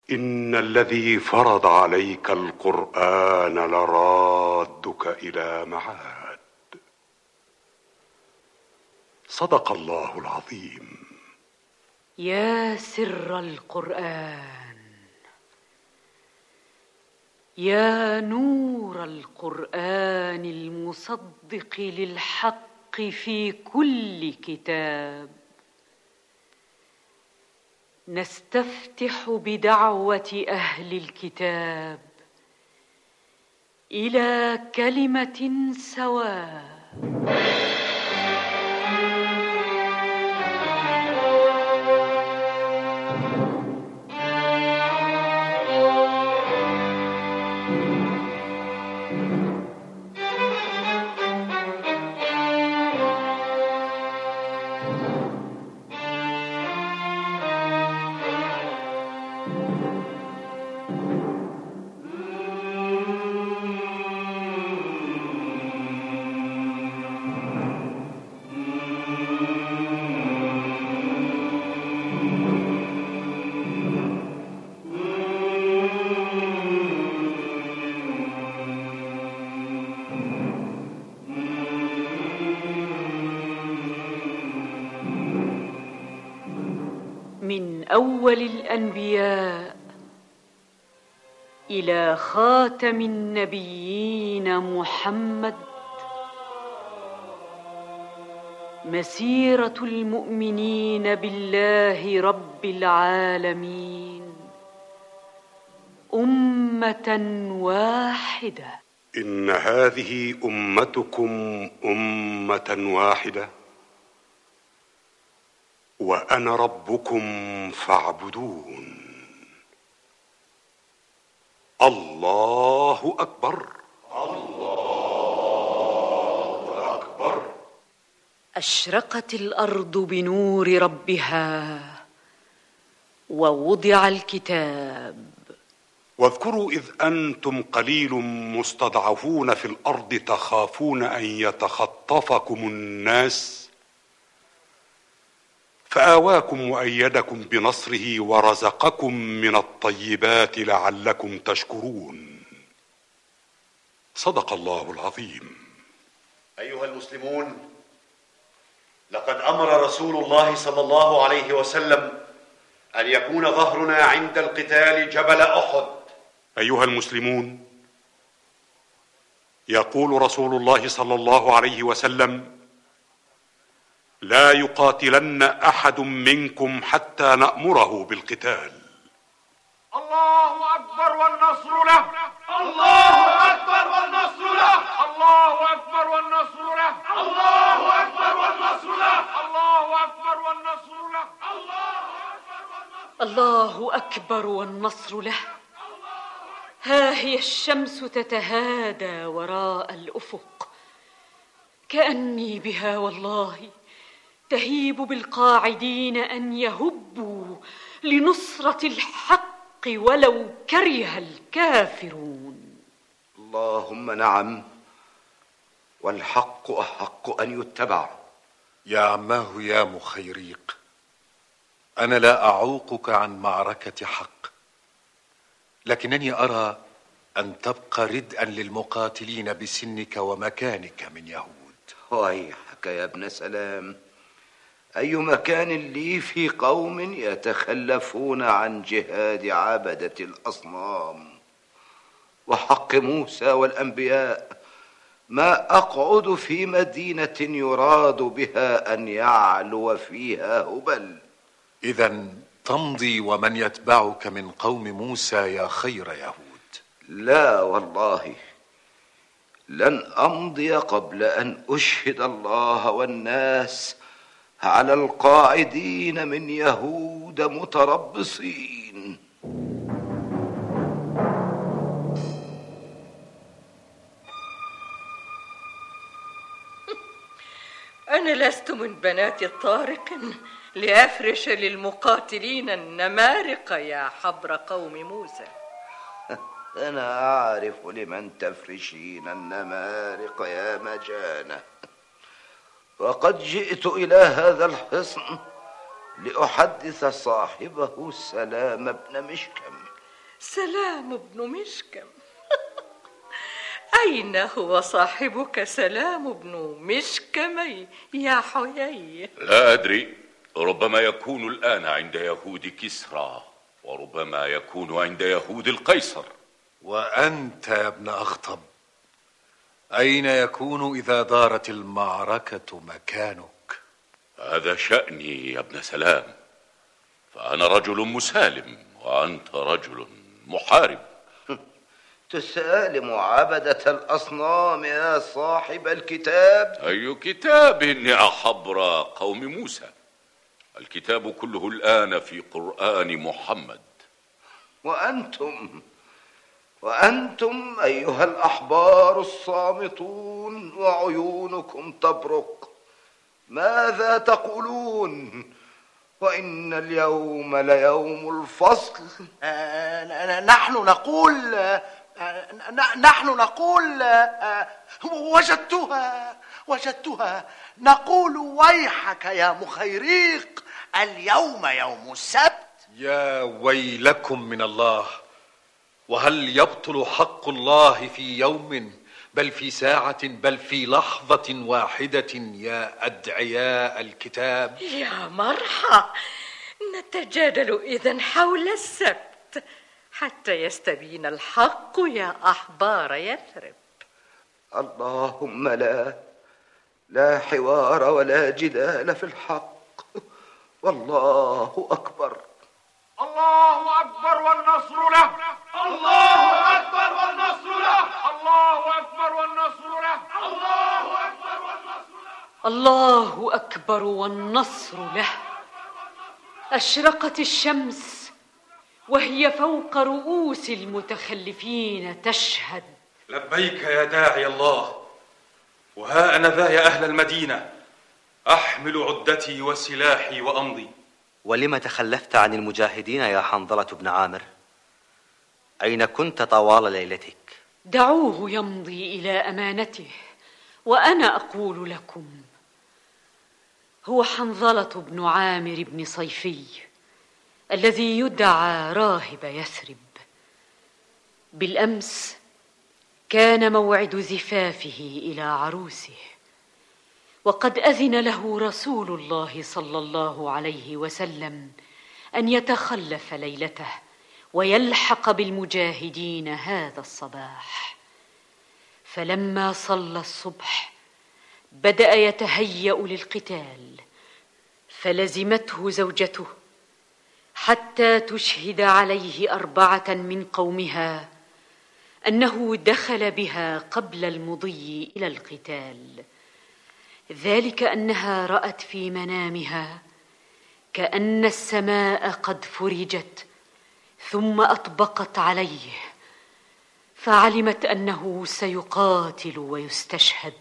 إن الذي فرض عليك القرآن لرادك إلى معاد. صدق الله العظيم. يا سر القرآن، يا نور القرآن المصدق للحق في كل كتاب، نستفتح بدعوة أهل الكتاب إلى كلمة سواء. من أول الأنبياء إلى خاتم النبيين محمد، مسيرة المؤمنين بالله رب العالمين أمة واحدة. إن هذه أمتكم أمة واحدة وأنا ربكم فاعبدون. الله أكبر. الله أكبر. أشرقت الأرض بنور ربها ووضع الكتاب. واذكروا إذ أنتم قليل مستضعفون في الأرض تخافون أن يتخطفكم الناس فآواكم وأيدكم بنصره ورزقكم من الطيبات لعلكم تشكرون. صدق الله العظيم. أيها المسلمون، لقد أمر رسول الله صلى الله عليه وسلم أن يكون ظهرنا عند القتال جبل أحد. أيها المسلمون، يقول رسول الله صلى الله عليه وسلم: لا يقاتلن أحد منكم حتى نأمره بالقتال. الله أكبر والنصر له. الله أكبر والنصر له. الله أكبر والنصر له. الله أكبر والنصر له. الله أكبر والنصر له. الله أكبر والنصر له. ها هي الشمس تتهادى وراء الأفق، كأني بها والله تهيب بالقاعدين أن يهبوا لنصرة الحق ولو كره الكافرون. اللهم نعم، والحق أحق أن يتبع. يا عماه يا مخيريق، أنا لا أعوقك عن معركة حق، لكنني أرى أن تبقى ردءا للمقاتلين بسنك ومكانك من يهود. ويحك يا ابن سلام، أي مكان لي في قوم يتخلفون عن جهاد عبدة الأصنام وحق موسى والأنبياء، ما أقعد في مدينة يراد بها أن يعلو فيها هبل. إذن تمضي ومن يتبعك من قوم موسى يا خير يهود. لا والله، لن أمضي قبل أن أشهد الله والناس على القاعدين من يهود متربصين. أنا لست من بنات الطارق لأفرش للمقاتلين النمارق يا حبر قوم موسى. أنا أعرف لمن تفرشين النمارق يا مجانة، وقد جئت إلى هذا الحصن لأحدث صاحبه سلام بن مشكم. سلام بن مشكم. أين هو صاحبك سلام بن مشكم يا حيي؟ لا أدري، ربما يكون الآن عند يهود كسرى، وربما يكون عند يهود القيصر. وأنت يا ابن أخطب، أين يكون إذا دارت المعركة مكانك؟ هذا شأني يا ابن سلام، فأنا رجل مسالم وأنت رجل محارب. تسالم عبدة الأصنام يا صاحب الكتاب؟ أي كتاب يا حبر قوم موسى؟ الكتاب كله الآن في قرآن محمد. وأنتم أيها الأحبار الصامتون وعيونكم تبرق، ماذا تقولون؟ وإن اليوم ليوم الفصل. نحن نقول وجدتها نقول ويحك يا مخيريق، اليوم يوم السبت. يا ويلكم من الله، وهل يبطل حق الله في يوم بل في ساعة بل في لحظة واحدة يا أدعياء الكتاب؟ يا مرحى، نتجادل إذن حول السبت حتى يستبين الحق يا أحبار يثرب. اللهم لا حوار ولا جدال في الحق، والله أكبر. الله أكبر والنصر له. الله أكبر والنصر له. الله أكبر والنصر له. الله أكبر والنصر له. الله أكبر والنصر له. أشرقت الشمس وهي فوق رؤوس المتخلفين تشهد. لبيك يا داعي الله، وها أنا ذا يا أهل المدينة أحمل عدتي وسلاحي وأمضي. ولم تخلفت عن المجاهدين يا حنظلة بن عامر؟ أين كنت طوال ليلتك؟ دعوه يمضي إلى أمانته، وأنا أقول لكم: هو حنظلة بن عامر بن صيفي الذي يدعى راهب يثرب. بالأمس كان موعد زفافه إلى عروسه، وقد أذن له رسول الله صلى الله عليه وسلم أن يتخلف ليلته ويلحق بالمجاهدين هذا الصباح. فلما صلى الصبح بدأ يتهيأ للقتال، فلزمته زوجته حتى تشهد عليه 4 من قومها أنه دخل بها قبل المضي إلى القتال، ذلك أنها رأت في منامها كأن السماء قد فرجت ثم أطبقت عليه، فعلمت أنه سيقاتل ويستشهد،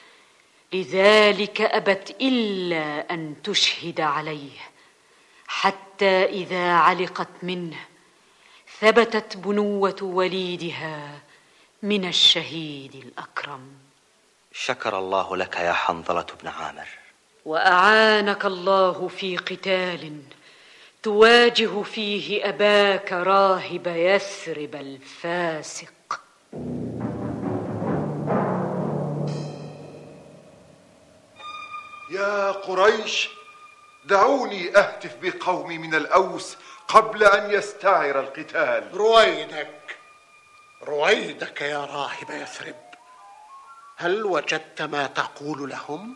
لذلك أبت إلا أن تشهد عليه، حتى إذا علقت منه ثبتت بنوة وليدها من الشهيد الأكرم. شكر الله لك يا حنظلة بن عامر، وأعانك الله في قتال تواجه فيه أباك راهب يثرب الفاسق. يا قريش، دعوني أهتف بقومي من الأوس قبل أن يستعر القتال. رويدك يا راهب يثرب، هل وجدت ما تقول لهم؟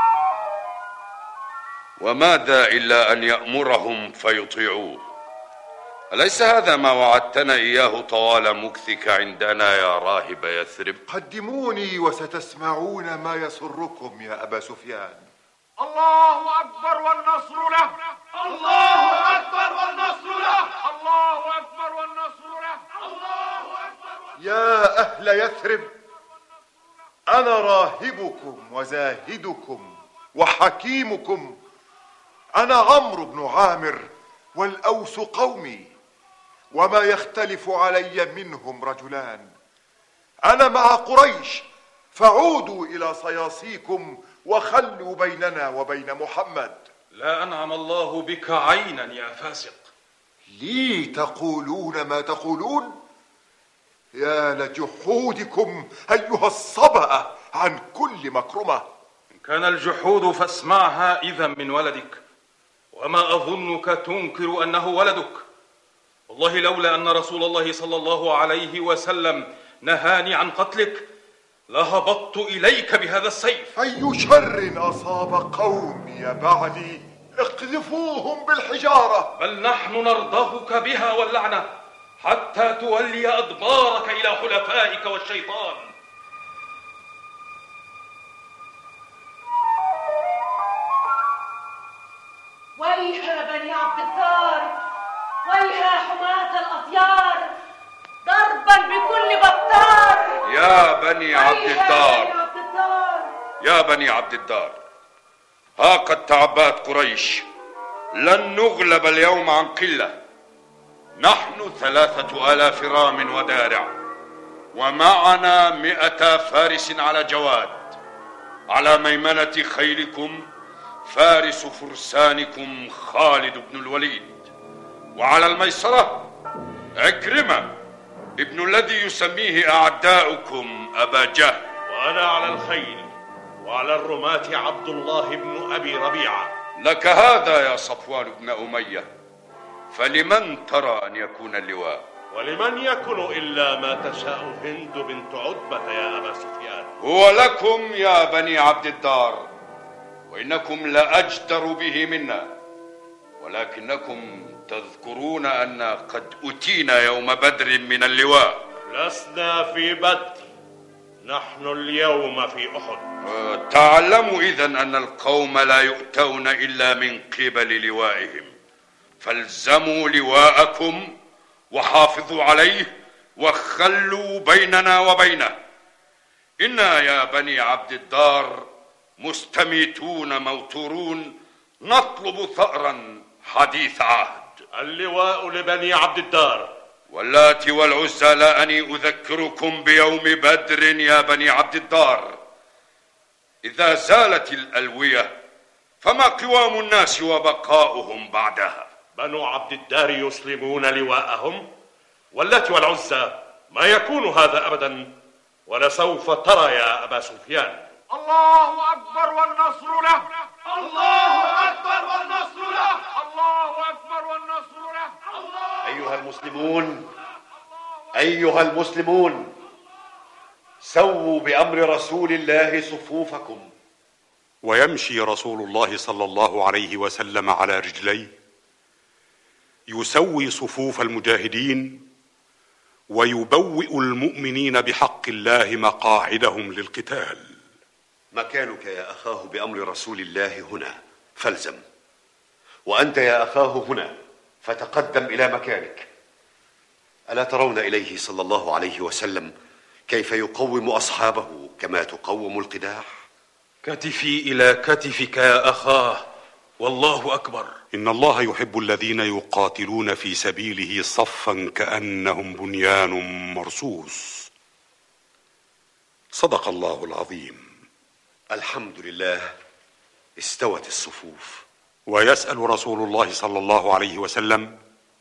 وماذا إلا أن يأمرهم فيطيعوه؟ أليس هذا ما وعدتنا إياه طوال مكثك عندنا يا راهب يثرب؟ قدموني وستسمعون ما يسركم يا أبا سفيان. الله أكبر والنصر له. الله أكبر والنصر له. الله أكبر والنصر له. الله أكبر. يا أهل يثرب، أنا راهبكم وزاهدكم وحكيمكم، أنا عمرو بن عامر، والأوس قومي، وما يختلف علي منهم رجلان. أنا مع قريش، فعودوا إلى صياصيكم وخلوا بيننا وبين محمد. لا أنعم الله بك عينا يا فاسق. لي تقولون ما تقولون؟ يا لجحودكم أيها الصبأ عن كل مكرمة. إن كان الجحود فاسمعها إذا من ولدك، وما أظنك تنكر أنه ولدك. والله لولا أن رسول الله صلى الله عليه وسلم نهاني عن قتلك لهبطت إليك بهذا السيف. أي شر أصاب قومي بعدي؟ اقذفوهم بالحجارة. بل نحن نرضاك بها واللعنة حتى تولي أدبارك إلى حلفائك والشيطان. ويها بني عبد الدار، ويها حماة الأطيار، ضربا بكل بطار. يا بني عبد الدار، يا بني عبد الدار، ها قد تعبات قريش، لن نغلب اليوم عن قلة. نحن 3000 رام ودارع، ومعنا 100 فارس على جواد. على ميمنة خيلكم فارس فرسانكم خالد بن الوليد، وعلى الميسرة عكرمة ابن الذي يسميه أعداؤكم أبا جهل. وأنا على الخيل وعلى الرماة عبد الله بن أبي ربيعة. لك هذا يا صفوان بن أمية، فلمن ترى أن يكون اللواء؟ ولمن يكن إلا ما تشاء هند بنت عتبة يا أبا سفيان. هو لكم يا بني عبد الدار، وإنكم لأجدر به منا، ولكنكم تذكرون أن قد أتينا يوم بدر من اللواء. لسنا في بدر، نحن اليوم في أحد. تعلموا إذن أن القوم لا يؤتون إلا من قبل لوائهم، فالزموا لواءكم وحافظوا عليه وخلوا بيننا وبينه. إنا يا بني عبد الدار مستميتون موتورون نطلب ثأرا حديث عهد. اللواء لبني عبد الدار. واللات والعزى لا أني أذكركم بيوم بدر يا بني عبد الدار. إذا زالت الألوية فما قوام الناس وبقاؤهم بعدها؟ بنو عبد الدار يسلمون لواءهم، واللات والعزى ما يكون هذا أبدا، ولسوف ترى يا أبا سفيان. الله أكبر والنصر له، الله أكبر والنصر له، الله أكبر والنصر له. أيها المسلمون، أيها المسلمون، سووا بأمر رسول الله صفوفكم. ويمشي رسول الله صلى الله عليه وسلم على رجليه يسوي صفوف المجاهدين ويبوئ المؤمنين بحق الله مقاعدهم للقتال. مكانك يا أخاه بأمر رسول الله هنا فالزم، وأنت يا أخاه هنا فتقدم إلى مكانك. ألا ترون إليه صلى الله عليه وسلم كيف يقوم أصحابه كما تقوم القداح؟ كتفي إلى كتفك يا أخاه، والله أكبر. إن الله يحب الذين يقاتلون في سبيله صفا كأنهم بنيان مرصوص. صدق الله العظيم. الحمد لله، استوت الصفوف. ويسأل رسول الله صلى الله عليه وسلم: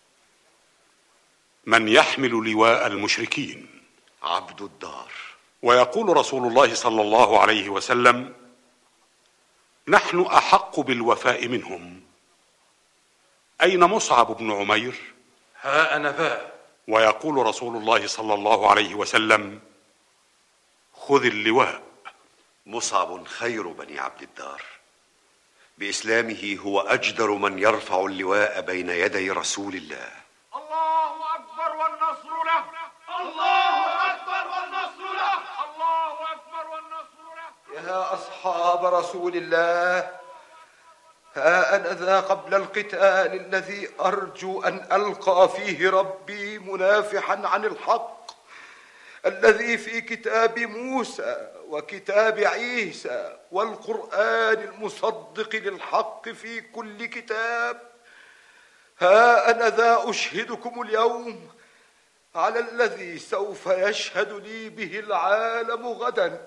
من يحمل لواء المشركين؟ عبد الدار. ويقول رسول الله صلى الله عليه وسلم: نحن أحق بالوفاء منهم. أين مصعب بن عمير؟ ها أنا ذا. ويقول رسول الله صلى الله عليه وسلم: خذ اللواء. مصعب خير بني عبد الدار، بإسلامه هو أجدر من يرفع اللواء بين يدي رسول الله. الله أكبر والنصر له، الله أكبر والنصر له، الله أكبر والنصر له. يا أصحاب رسول الله، ها أنا ذا قبل القتال الذي أرجو أن ألقى فيه ربي منافحا عن الحق الذي في كتاب موسى وكتاب عيسى والقرآن المصدق للحق في كل كتاب. ها أنا ذا أشهدكم اليوم على الذي سوف يشهد لي به العالم غدا.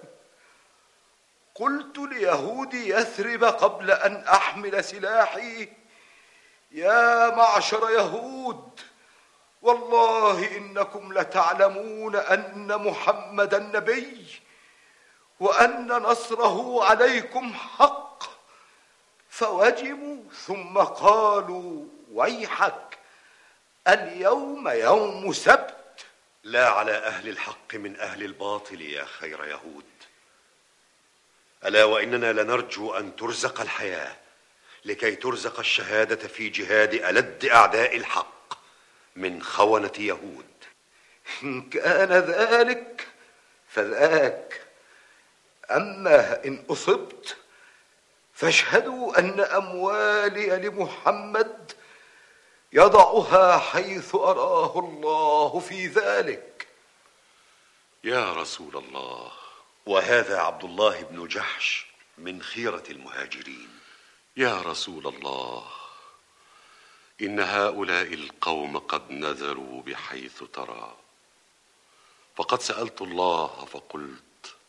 قلت ليهود يثرب قبل أن أحمل سلاحي: يا معشر يهود، والله إنكم لتعلمون أن محمدا نبي وأن نصره عليكم حق، فوجموا ثم قالوا ويحك اليوم يوم سبت. لا على أهل الحق من أهل الباطل يا خير يهود. ألا وإننا لنرجو أن ترزق الحياة لكي ترزق الشهادة في جهاد ألد أعداء الحق من خونة يهود. إن كان ذلك فذاك، أما إن أصبت فاشهدوا أن أموالي لمحمد يضعها حيث أراه الله في ذلك. يا رسول الله، وهذا عبد الله بن جحش من خيرة المهاجرين. يا رسول الله، إن هؤلاء القوم قد نزلوا بحيث ترى، فقد سألت الله فقلت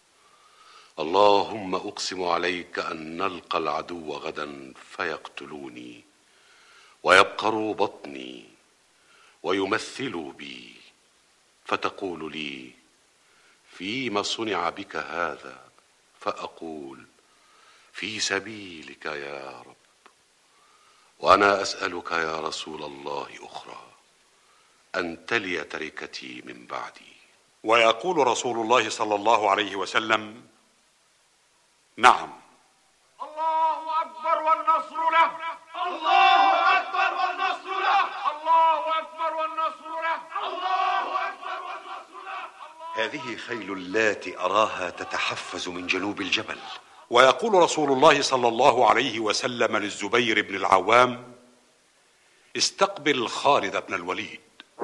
اللهم أقسم عليك أن نلقى العدو غدا فيقتلوني ويبقروا بطني ويمثلوا بي، فتقول لي فيما صنع بك هذا؟ فأقول في سبيلك يا رب. وأنا أسألك يا رسول الله أخرى أن تلي تركتي من بعدي. ويقول رسول الله صلى الله عليه وسلم: نعم. الله أكبر والنصر له، الله أكبر والنصر له، الله أكبر والنصر له، الله أكبر والنصر له. هذه خيل اللات أراها تتحفز من جنوب الجبل. ويقول رسول الله صلى الله عليه وسلم للزبير بن العوام: استقبل خالد بن الوليد.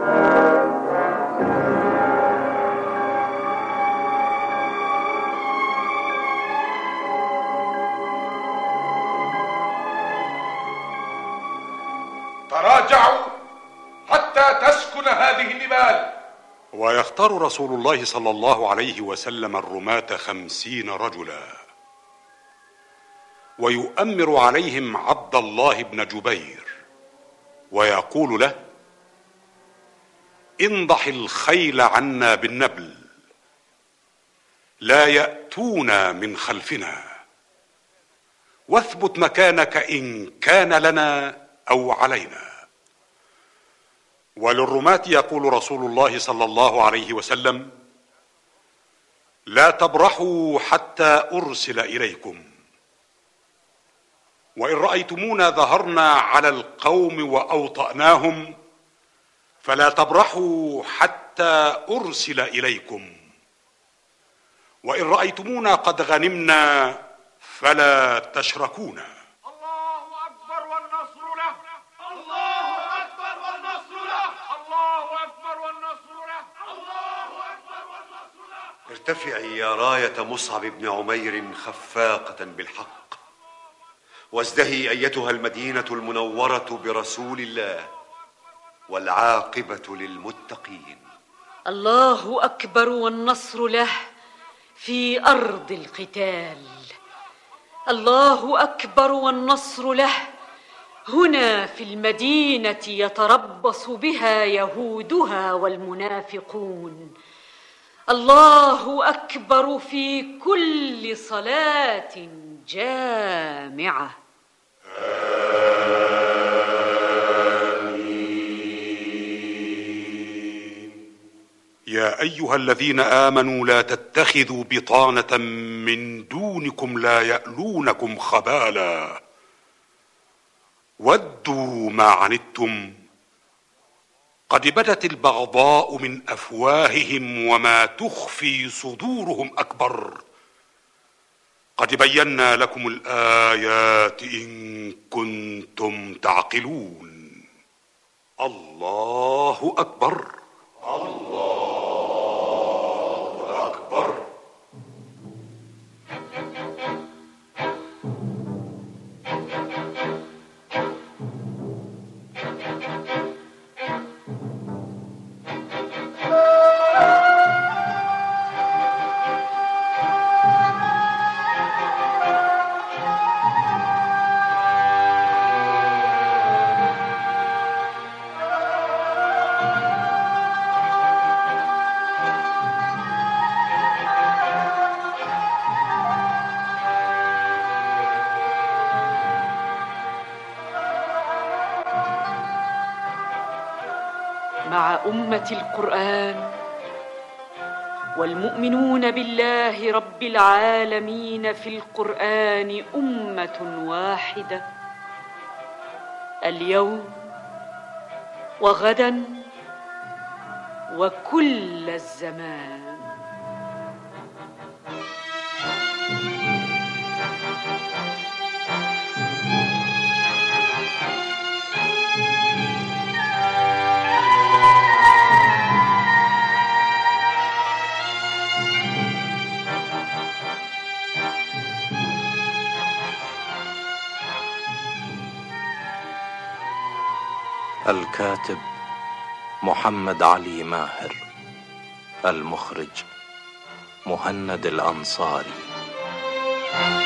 تراجعوا حتى تسكن هذه النبال. ويختار رسول الله صلى الله عليه وسلم الرماة 50 رجلا، ويؤمر عليهم عبد الله بن جبير، ويقول له: انضح الخيل عنا بالنبل، لا يأتونا من خلفنا، واثبت مكانك إن كان لنا أو علينا. وللرماة يقول رسول الله صلى الله عليه وسلم: لا تبرحوا حتى أرسل إليكم، وإن رأيتمونا ظهرنا على القوم وأوطأناهم فلا تبرحوا حتى أرسل إليكم، وإن رأيتمونا قد غنمنا فلا تشركونا. الله أكبر والنصر له، الله أكبر والنصر له، الله أكبر والنصر له، الله أكبر والنصر له. ارتفعي يا راية مصعب بن عمير خفاقة بالحق، وازدهي أيتها المدينة المنورة برسول الله، والعاقبة للمتقين. الله أكبر والنصر له في أرض القتال، الله أكبر والنصر له هنا في المدينة يتربص بها يهودها والمنافقون. الله أكبر في كل صلاة جامعة. يا أيها الذين آمنوا لا تتخذوا بطانة من دونكم لا يألونكم خبالا ودوا ما عنتم قد بدت البغضاء من أفواههم وما تخفي صدورهم أكبر قد بينا لكم الآيات إن كنتم تعقلون. الله أكبر. الله أكبر. أمة القرآن والمؤمنون بالله رب العالمين في القرآن أمة واحدة، اليوم وغدا وكل الزمان. الكاتب محمد علي ماهر، المخرج مهند الأنصاري.